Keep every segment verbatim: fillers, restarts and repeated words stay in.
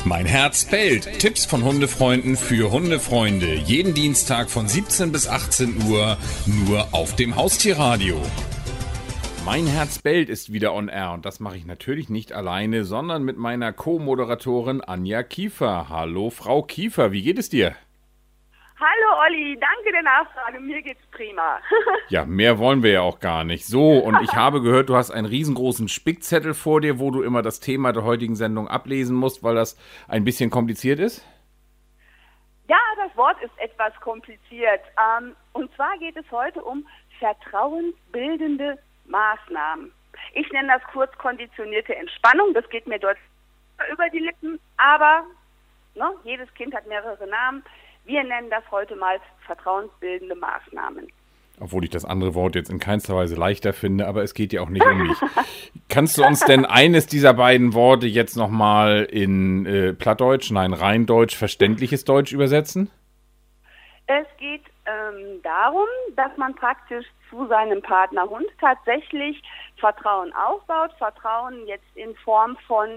Mein Herz bellt. Tipps von Hundefreunden für Hundefreunde. Jeden Dienstag von siebzehn bis achtzehn Uhr nur auf dem Haustierradio. Mein Herz bellt ist wieder on air und das mache ich natürlich nicht alleine, sondern mit meiner Co-Moderatorin Anja Kiefer. Hallo Frau Kiefer, wie geht es dir? Hallo Olli, danke der Nachfrage, mir geht's prima. Ja, mehr wollen wir ja auch gar nicht. So, und ich habe gehört, du hast einen riesengroßen Spickzettel vor dir, wo du immer das Thema der heutigen Sendung ablesen musst, weil das ein bisschen kompliziert ist? Ja, das Wort ist etwas kompliziert. Ähm, und zwar geht es heute um vertrauensbildende Maßnahmen. Ich nenne das kurz konditionierte Entspannung, das geht mir deutlich über die Lippen, aber ne, jedes Kind hat mehrere Namen. Wir nennen das heute mal vertrauensbildende Maßnahmen. Obwohl ich das andere Wort jetzt in keinster Weise leichter finde, aber es geht ja auch nicht um mich. Kannst du uns denn eines dieser beiden Worte jetzt nochmal in äh, Plattdeutsch, nein, Rheindeutsch, verständliches Deutsch übersetzen? Es geht ähm, darum, dass man praktisch zu seinem Partnerhund tatsächlich Vertrauen aufbaut. Vertrauen jetzt in Form von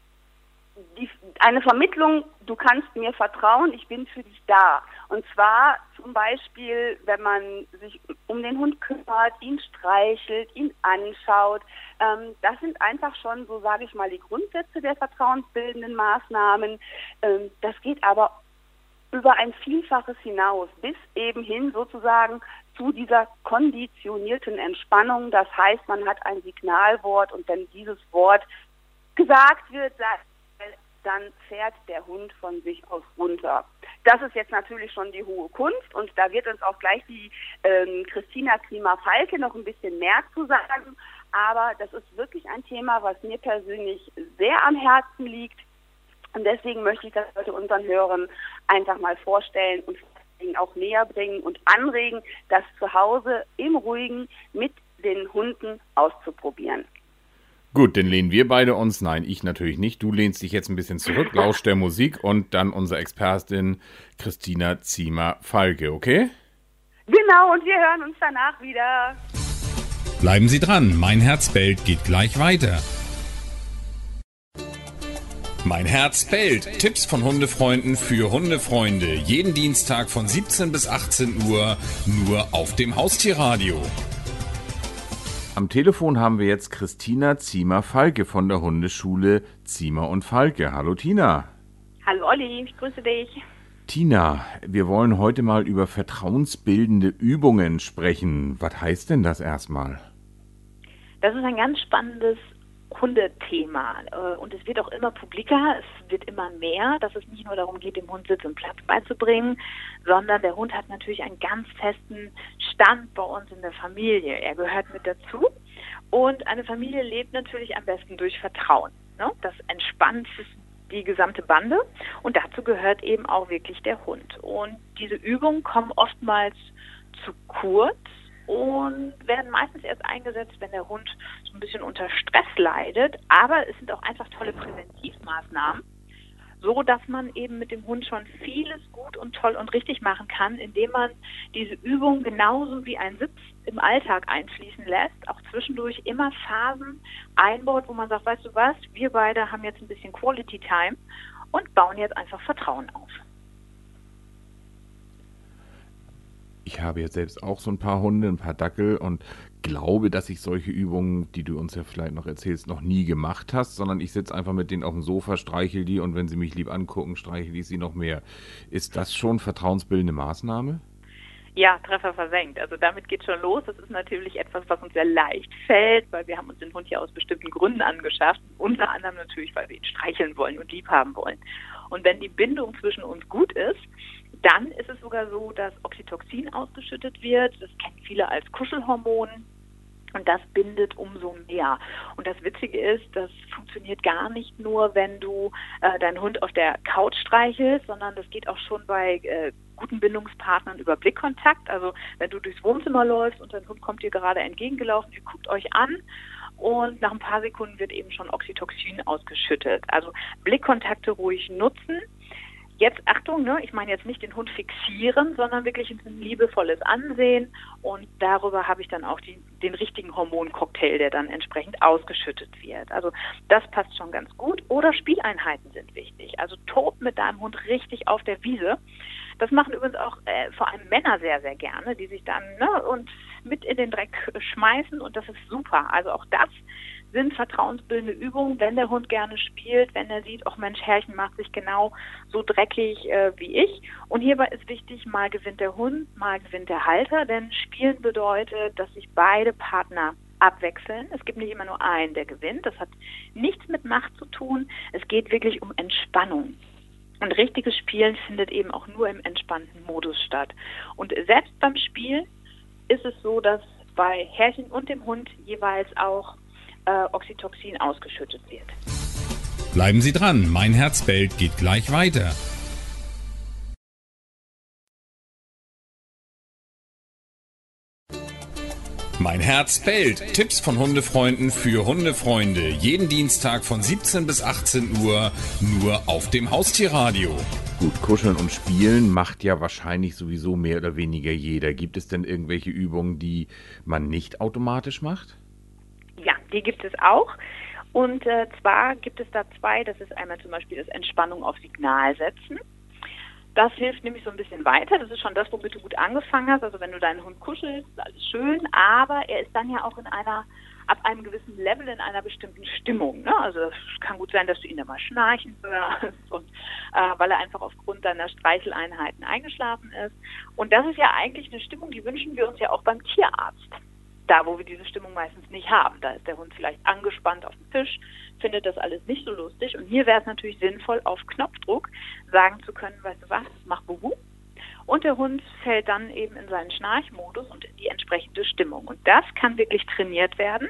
Die, eine Vermittlung, du kannst mir vertrauen, ich bin für dich da. Und zwar zum Beispiel, wenn man sich um den Hund kümmert, ihn streichelt, ihn anschaut. Ähm, das sind einfach schon, so sage ich mal, die Grundsätze der vertrauensbildenden Maßnahmen. Ähm, das geht aber über ein Vielfaches hinaus, bis eben hin sozusagen zu dieser konditionierten Entspannung. Das heißt, man hat ein Signalwort und wenn dieses Wort gesagt wird, sagt dann fährt der Hund von sich aus runter. Das ist jetzt natürlich schon die hohe Kunst und da wird uns auch gleich die ähm, Christina Klima-Falke noch ein bisschen mehr zu sagen, aber das ist wirklich ein Thema, was mir persönlich sehr am Herzen liegt und deswegen möchte ich das heute unseren Hörern einfach mal vorstellen und ihnen auch näher bringen und anregen, das zu Hause im Ruhigen mit den Hunden auszuprobieren. Gut, dann lehnen wir beide uns, nein, ich natürlich nicht, du lehnst dich jetzt ein bisschen zurück, lausch der Musik und dann unsere Expertin Christina Ziemer-Falke, okay? Genau, und wir hören uns danach wieder. Bleiben Sie dran, Mein Herz bellt geht gleich weiter. Mein Herz bellt. Tipps von Hundefreunden für Hundefreunde. Jeden Dienstag von siebzehn bis achtzehn Uhr nur auf dem Haustierradio. Am Telefon haben wir jetzt Christina Ziemer-Falke von der Hundeschule Ziemer und Falke. Hallo Tina. Hallo Olli, ich grüße dich. Tina, wir wollen heute mal über vertrauensbildende Übungen sprechen. Was heißt denn das erstmal? Das ist ein ganz spannendes Hundethema und es wird auch immer publiker, es wird immer mehr, dass es nicht nur darum geht, dem Hund Sitz und Platz beizubringen, sondern der Hund hat natürlich einen ganz festen Stand bei uns in der Familie. Er gehört mit dazu und eine Familie lebt natürlich am besten durch Vertrauen. Ne? Das entspannt die gesamte Bande und dazu gehört eben auch wirklich der Hund. Und diese Übungen kommen oftmals zu kurz und werden meistens erst eingesetzt, wenn der Hund so ein bisschen unter Stress leidet. Aber es sind auch einfach tolle Präventivmaßnahmen, so dass man eben mit dem Hund schon vieles gut und toll und richtig machen kann, indem man diese Übung genauso wie ein Sitz im Alltag einfließen lässt, auch zwischendurch immer Phasen einbaut, wo man sagt, weißt du was, wir beide haben jetzt ein bisschen Quality Time und bauen jetzt einfach Vertrauen auf. Ich habe jetzt selbst auch so ein paar Hunde, ein paar Dackel und glaube, dass ich solche Übungen, die du uns ja vielleicht noch erzählst, noch nie gemacht hast, sondern ich sitze einfach mit denen auf dem Sofa, streichel die und wenn sie mich lieb angucken, streichel ich sie noch mehr. Ist das schon vertrauensbildende Maßnahme? Ja, Treffer versenkt. Also damit geht schon los. Das ist natürlich etwas, was uns sehr leicht fällt, weil wir haben uns den Hund ja aus bestimmten Gründen angeschafft. Unter anderem natürlich, weil wir ihn streicheln wollen und lieb haben wollen. Und wenn die Bindung zwischen uns gut ist, dann ist es sogar so, dass Oxytocin ausgeschüttet wird. Das kennen viele als Kuschelhormon. Und das bindet umso mehr. Und das Witzige ist, das funktioniert gar nicht nur, wenn du äh, deinen Hund auf der Couch streichelst, sondern das geht auch schon bei äh, guten Bindungspartnern über Blickkontakt. Also wenn du durchs Wohnzimmer läufst und dein Hund kommt dir gerade entgegengelaufen, ihr guckt euch an und nach ein paar Sekunden wird eben schon Oxytocin ausgeschüttet. Also Blickkontakte ruhig nutzen. Jetzt Achtung, ne, ich meine jetzt nicht den Hund fixieren, sondern wirklich ein liebevolles Ansehen und darüber habe ich dann auch die, den richtigen Hormoncocktail, der dann entsprechend ausgeschüttet wird. Also das passt schon ganz gut. Oder Spieleinheiten sind wichtig. Also tob mit deinem Hund richtig auf der Wiese. Das machen übrigens auch äh, vor allem Männer sehr, sehr gerne, die sich dann ne, und mit in den Dreck schmeißen und das ist super. Also auch das sind vertrauensbildende Übungen, wenn der Hund gerne spielt, wenn er sieht, ach Mensch, Herrchen macht sich genau so dreckig äh, wie ich. Und hierbei ist wichtig, mal gewinnt der Hund, mal gewinnt der Halter, denn Spielen bedeutet, dass sich beide Partner abwechseln. Es gibt nicht immer nur einen, der gewinnt. Das hat nichts mit Macht zu tun. Es geht wirklich um Entspannung. Und richtiges Spielen findet eben auch nur im entspannten Modus statt. Und selbst beim Spiel ist es so, dass bei Herrchen und dem Hund jeweils auch äh, Oxytocin ausgeschüttet wird. Bleiben Sie dran, mein Herz bellt geht gleich weiter. Mein Herz bellt. Tipps von Hundefreunden für Hundefreunde. Jeden Dienstag von siebzehn bis achtzehn Uhr nur auf dem Haustierradio. Gut, kuscheln und spielen macht ja wahrscheinlich sowieso mehr oder weniger jeder. Gibt es denn irgendwelche Übungen, die man nicht automatisch macht? Ja, die gibt es auch. Und äh, zwar gibt es da zwei. Das ist einmal zum Beispiel das Entspannung auf Signal setzen. Das hilft nämlich so ein bisschen weiter. Das ist schon das, womit du gut angefangen hast. Also wenn du deinen Hund kuschelst, ist alles schön. Aber er ist dann ja auch in einer, ab einem gewissen Level in einer bestimmten Stimmung. Ne? Also es kann gut sein, dass du ihn dann mal schnarchen hörst, und, äh, weil er einfach aufgrund deiner Streicheleinheiten eingeschlafen ist. Und das ist ja eigentlich eine Stimmung, die wünschen wir uns ja auch beim Tierarzt. Da, wo wir diese Stimmung meistens nicht haben. Da ist der Hund vielleicht angespannt auf dem Tisch, findet das alles nicht so lustig. Und hier wäre es natürlich sinnvoll, auf Knopfdruck sagen zu können, weißt du was, mach Bubu. Und der Hund fällt dann eben in seinen Schnarchmodus und in die entsprechende Stimmung. Und das kann wirklich trainiert werden.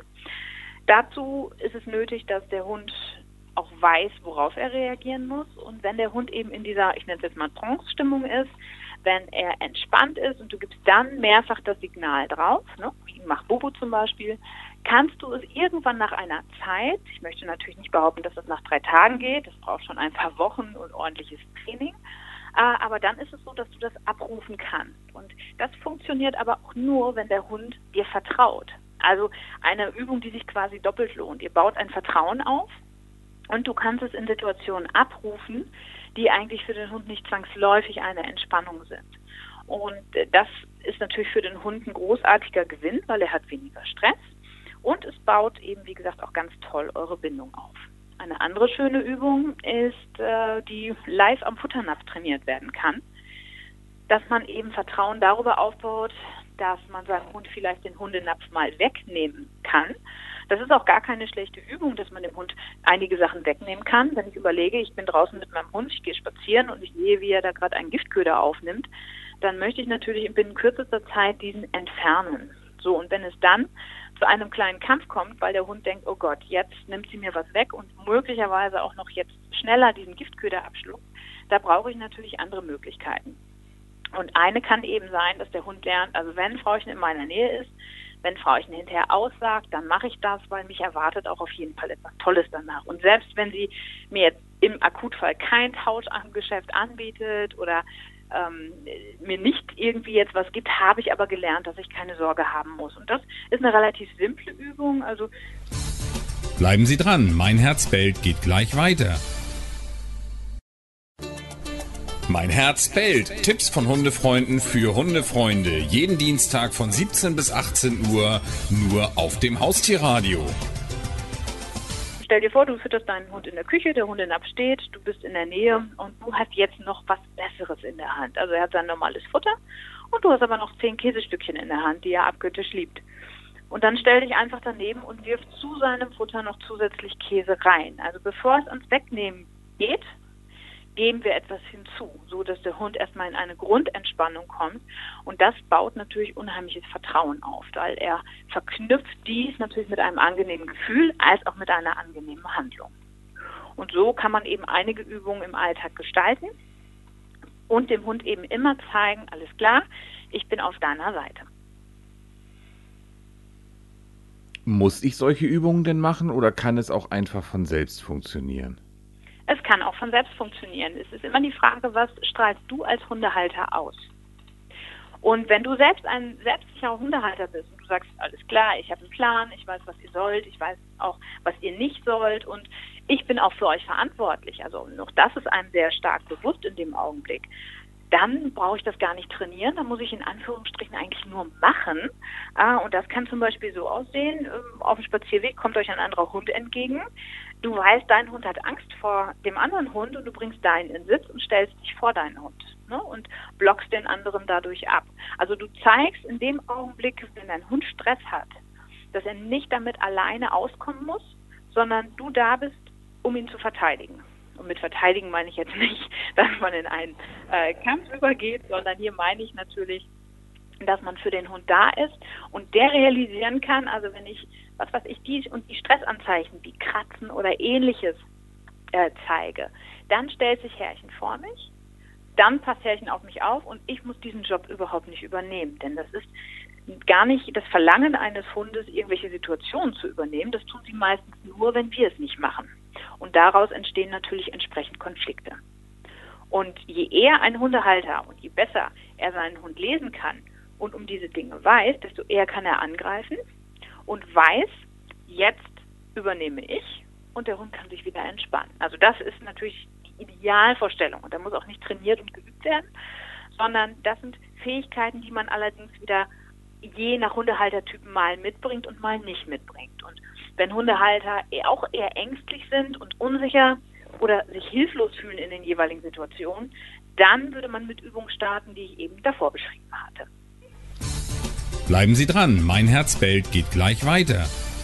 Dazu ist es nötig, dass der Hund auch weiß, worauf er reagieren muss. Und wenn der Hund eben in dieser, ich nenne es jetzt mal Trance-Stimmung ist, wenn er entspannt ist und du gibst dann mehrfach das Signal drauf, ne, wie mach Bobo zum Beispiel, kannst du es irgendwann nach einer Zeit, ich möchte natürlich nicht behaupten, dass das nach drei Tagen geht, das braucht schon ein paar Wochen und ordentliches Training, äh, aber dann ist es so, dass du das abrufen kannst. Und das funktioniert aber auch nur, wenn der Hund dir vertraut. Also eine Übung, die sich quasi doppelt lohnt. Ihr baut ein Vertrauen auf und du kannst es in Situationen abrufen, die eigentlich für den Hund nicht zwangsläufig eine Entspannung sind. Und das ist natürlich für den Hund ein großartiger Gewinn, weil er hat weniger Stress und es baut eben, wie gesagt, auch ganz toll eure Bindung auf. Eine andere schöne Übung ist, äh, die live am Futternapf trainiert werden kann, dass man eben Vertrauen darüber aufbaut, dass man seinem Hund vielleicht den Hundenapf mal wegnehmen kann. Das ist auch gar keine schlechte Übung, dass man dem Hund einige Sachen wegnehmen kann. Wenn ich überlege, ich bin draußen mit meinem Hund, ich gehe spazieren und ich sehe, wie er da gerade einen Giftköder aufnimmt, dann möchte ich natürlich binnen kürzester Zeit diesen entfernen. So, und wenn es dann zu einem kleinen Kampf kommt, weil der Hund denkt, oh Gott, jetzt nimmt sie mir was weg und möglicherweise auch noch jetzt schneller diesen Giftköder abschluckt, da brauche ich natürlich andere Möglichkeiten. Und eine kann eben sein, dass der Hund lernt, also wenn Frauchen in meiner Nähe ist, wenn Frauchen hinterher aussagt, dann mache ich das, weil mich erwartet auch auf jeden Fall etwas Tolles danach. Und selbst wenn sie mir jetzt im Akutfall kein Tauschgeschäft anbietet oder ähm, mir nicht irgendwie jetzt was gibt, habe ich aber gelernt, dass ich keine Sorge haben muss. Und das ist eine relativ simple Übung. Also bleiben Sie dran, mein Herz bellt geht gleich weiter. Mein Herz bellt. Tipps von Hundefreunden für Hundefreunde. Jeden Dienstag von siebzehn bis achtzehn Uhr nur auf dem Haustierradio. Stell dir vor, du fütterst deinen Hund in der Küche, der Hundenapf steht, du bist in der Nähe und du hast jetzt noch was Besseres in der Hand. Also er hat sein normales Futter und du hast aber noch zehn Käsestückchen in der Hand, die er abgöttisch liebt. Und dann stell dich einfach daneben und wirf zu seinem Futter noch zusätzlich Käse rein. Also bevor es ans Wegnehmen geht, geben wir etwas hinzu, so dass der Hund erstmal in eine Grundentspannung kommt. Und das baut natürlich unheimliches Vertrauen auf, weil er verknüpft dies natürlich mit einem angenehmen Gefühl als auch mit einer angenehmen Handlung. Und so kann man eben einige Übungen im Alltag gestalten und dem Hund eben immer zeigen, alles klar, ich bin auf deiner Seite. Muss ich solche Übungen denn machen oder kann es auch einfach von selbst funktionieren? Es kann auch von selbst funktionieren. Es ist immer die Frage, was strahlst du als Hundehalter aus? Und wenn du selbst ein selbstsicherer Hundehalter bist und du sagst, alles klar, ich habe einen Plan, ich weiß, was ihr sollt, ich weiß auch, was ihr nicht sollt und ich bin auch für euch verantwortlich, also noch das ist einem sehr stark bewusst in dem Augenblick, dann brauche ich das gar nicht trainieren, dann muss ich in Anführungsstrichen eigentlich nur machen. Und das kann zum Beispiel so aussehen, auf dem Spazierweg kommt euch ein anderer Hund entgegen. Du weißt, dein Hund hat Angst vor dem anderen Hund und du bringst deinen in den Sitz und stellst dich vor deinen Hund, ne, und blockst den anderen dadurch ab. Also du zeigst in dem Augenblick, wenn dein Hund Stress hat, dass er nicht damit alleine auskommen muss, sondern du da bist, um ihn zu verteidigen. Und mit verteidigen meine ich jetzt nicht, dass man in einen äh, Kampf übergeht, sondern hier meine ich natürlich, dass man für den Hund da ist und der realisieren kann, also wenn ich, was weiß ich, die und die Stressanzeichen, wie Kratzen oder Ähnliches äh, zeige, dann stellt sich Herrchen vor mich, dann passt Herrchen auf mich auf und ich muss diesen Job überhaupt nicht übernehmen, denn das ist gar nicht das Verlangen eines Hundes, irgendwelche Situationen zu übernehmen, das tun sie meistens nur, wenn wir es nicht machen. Und daraus entstehen natürlich entsprechend Konflikte. Und je eher ein Hundehalter und je besser er seinen Hund lesen kann und um diese Dinge weiß, desto eher kann er angreifen und weiß, jetzt übernehme ich und der Hund kann sich wieder entspannen. Also das ist natürlich die Idealvorstellung und da muss auch nicht trainiert und geübt werden, sondern das sind Fähigkeiten, die man allerdings wieder je nach Hundehaltertypen mal mitbringt und mal nicht mitbringt. Und wenn Hundehalter auch eher ängstlich sind und unsicher oder sich hilflos fühlen in den jeweiligen Situationen, dann würde man mit Übungen starten, die ich eben davor beschrieben hatte. Bleiben Sie dran, Mein Herz bellt geht gleich weiter.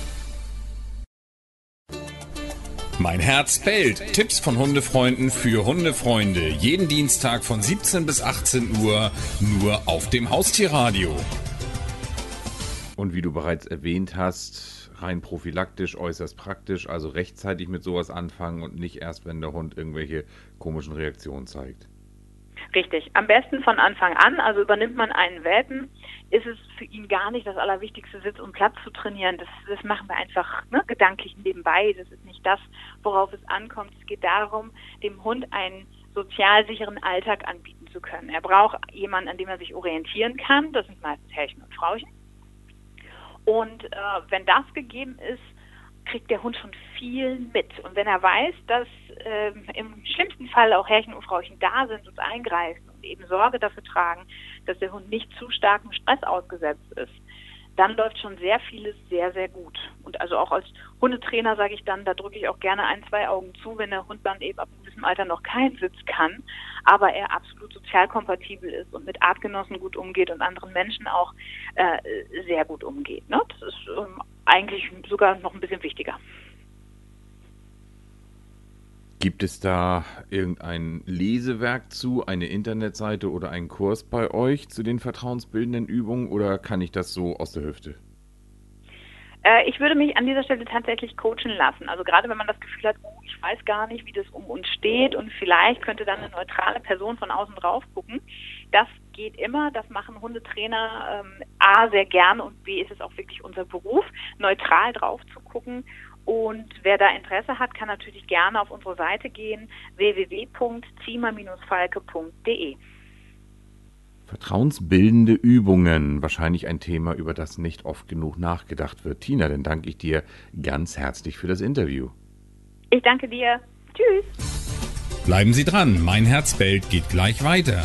Mein Herz bellt. Tipps von Hundefreunden für Hundefreunde. Jeden Dienstag von siebzehn bis achtzehn Uhr nur auf dem Haustierradio. Und wie du bereits erwähnt hast, rein prophylaktisch, äußerst praktisch, also rechtzeitig mit sowas anfangen und nicht erst, wenn der Hund irgendwelche komischen Reaktionen zeigt. Richtig, am besten von Anfang an, also übernimmt man einen Welpen, ist es für ihn gar nicht das Allerwichtigste, Sitz und Platz zu trainieren. Das, das machen wir einfach ne, gedanklich nebenbei, das ist nicht das, worauf es ankommt. Es geht darum, dem Hund einen sozial sicheren Alltag anbieten zu können. Er braucht jemanden, an dem er sich orientieren kann, das sind meistens Herrchen und Frauchen. Und äh, wenn das gegeben ist, kriegt der Hund schon viel mit. Und wenn er weiß, dass äh, im schlimmsten Fall auch Herrchen und Frauchen da sind und eingreifen und eben Sorge dafür tragen, dass der Hund nicht zu starkem Stress ausgesetzt ist, dann läuft schon sehr vieles sehr, sehr gut. Und also auch als Hundetrainer sage ich dann, da drücke ich auch gerne ein, zwei Augen zu, wenn der Hund dann eben ab einem gewissen Alter noch keinen Sitz kann, aber er absolut sozial kompatibel ist und mit Artgenossen gut umgeht und anderen Menschen auch äh, sehr gut umgeht. Ne? Das ist ähm, eigentlich sogar noch ein bisschen wichtiger. Gibt es da irgendein Lesewerk zu, eine Internetseite oder einen Kurs bei euch zu den vertrauensbildenden Übungen oder kann ich das so aus der Hüfte? Äh, ich würde mich an dieser Stelle tatsächlich coachen lassen. Also gerade wenn man das Gefühl hat, oh, ich weiß gar nicht, wie das um uns steht und vielleicht könnte dann eine neutrale Person von außen drauf gucken. Das geht immer, das machen Hundetrainer ähm, A sehr gerne und B ist es auch wirklich unser Beruf, neutral drauf zu gucken. Und wer da Interesse hat, kann natürlich gerne auf unsere Seite gehen, w w w punkt ziemer falke punkt d e. Vertrauensbildende Übungen, wahrscheinlich ein Thema, über das nicht oft genug nachgedacht wird. Tina, dann danke ich dir ganz herzlich für das Interview. Ich danke dir. Tschüss. Bleiben Sie dran, Mein Herz bellt geht gleich weiter.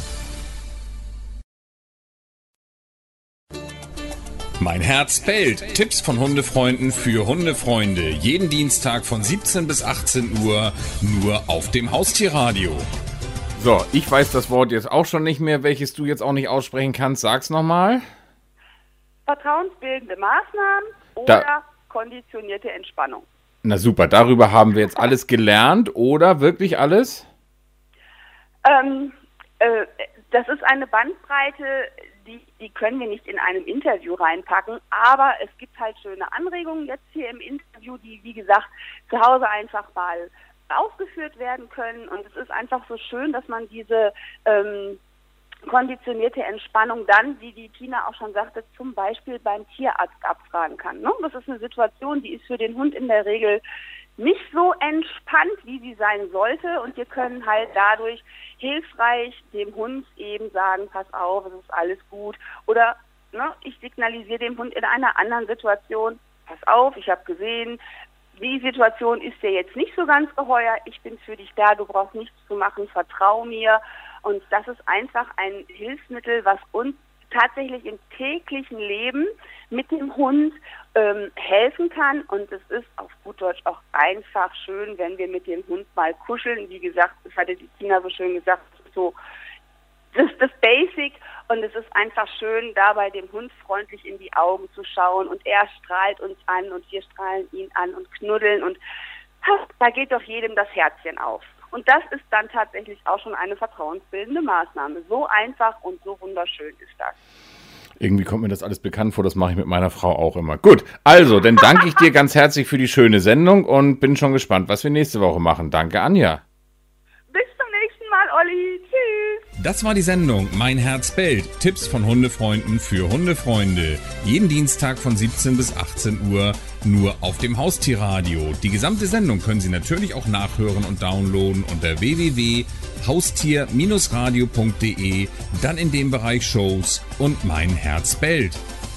Mein Herz bellt. Tipps von Hundefreunden für Hundefreunde. Jeden Dienstag von siebzehn bis achtzehn Uhr nur auf dem Haustierradio. So, ich weiß das Wort jetzt auch schon nicht mehr, welches du jetzt auch nicht aussprechen kannst. Sag's nochmal. Vertrauensbildende Maßnahmen oder Da- konditionierte Entspannung. Na super, darüber haben wir jetzt alles gelernt, oder? Wirklich alles? Ähm, äh, das ist eine Bandbreite, die, die können wir nicht in einem Interview reinpacken, aber es gibt halt schöne Anregungen jetzt hier im Interview, die, wie gesagt, zu Hause einfach mal aufgeführt werden können. Und es ist einfach so schön, dass man diese ähm, konditionierte Entspannung dann, wie die Tina auch schon sagte, zum Beispiel beim Tierarzt abfragen kann. Ne? Das ist eine Situation, die ist für den Hund in der Regel nicht so entspannt, wie sie sein sollte. Und wir können halt dadurch hilfreich dem Hund eben sagen, pass auf, es ist alles gut. Oder ne, ich signalisiere dem Hund in einer anderen Situation, pass auf, ich habe gesehen, die Situation ist dir jetzt nicht so ganz geheuer, ich bin für dich da, du brauchst nichts zu machen, vertrau mir. Und das ist einfach ein Hilfsmittel, was uns tatsächlich im täglichen Leben mit dem Hund ähm, helfen kann. Und es ist auf gut Deutsch auch einfach schön, wenn wir mit dem Hund mal kuscheln. Wie gesagt, das hatte die Tina so schön gesagt, so das ist das Basic und es ist einfach schön, da bei dem Hund freundlich in die Augen zu schauen und er strahlt uns an und wir strahlen ihn an und knuddeln und da geht doch jedem das Herzchen auf. Und das ist dann tatsächlich auch schon eine vertrauensbildende Maßnahme. So einfach und so wunderschön ist das. Irgendwie kommt mir das alles bekannt vor, das mache ich mit meiner Frau auch immer. Gut, also, dann danke ich dir ganz herzlich für die schöne Sendung und bin schon gespannt, was wir nächste Woche machen. Danke, Anja. Bis zum nächsten Mal, Olli. Tschüss. Das war die Sendung Mein Herz bellt. Tipps von Hundefreunden für Hundefreunde. Jeden Dienstag von siebzehn bis achtzehn Uhr nur auf dem Haustierradio. Die gesamte Sendung können Sie natürlich auch nachhören und downloaden unter w w w punkt haustier radio punkt de, dann in dem Bereich Shows und Mein Herz bellt.